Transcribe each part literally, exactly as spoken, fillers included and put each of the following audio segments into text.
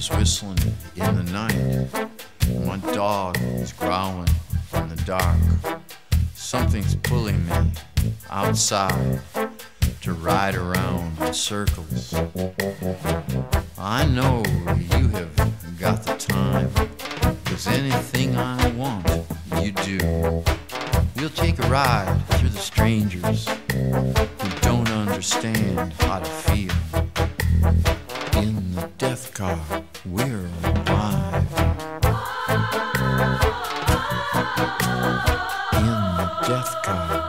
is whistling in the night. My dog is growling in the dark. Something's pulling me outside to ride around in circles. I know you have got the time, 'cause anything I want, you do. We'll take a ride through the strangers who don't understand how to feel. In the death car, we're alive. In the death car,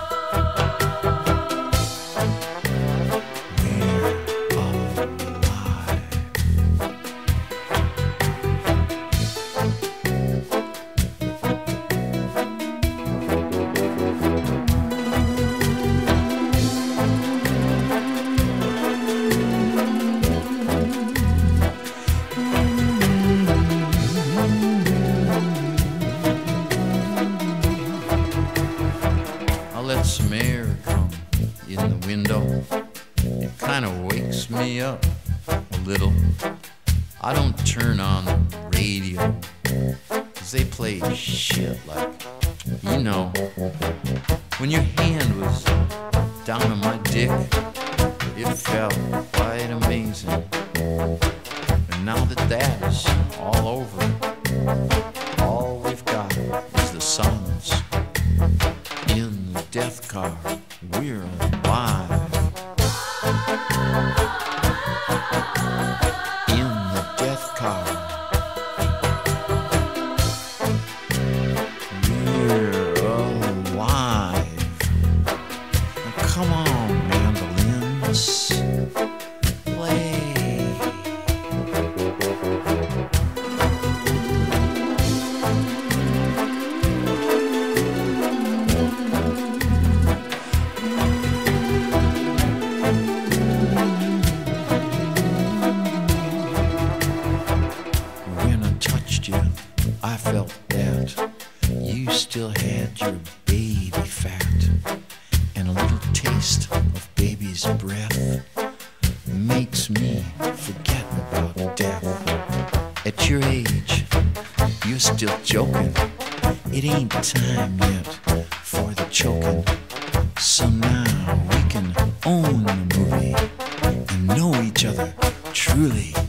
let some air come in the window. It kind of wakes me up a little. I don't turn on the radio, 'cause they play shit like, you know, when your hand was down on my dick, it felt quite amazing. And now that that is all over, all we've got is the silence. In the death car, we're alive. In the death car, we're alive. Now come on, mandolins, play. I felt that you still had your baby fat, and a little taste of baby's breath makes me forget about death. At your age, you're still joking. It ain't time yet for the choking. So now we can own the movie and know each other truly.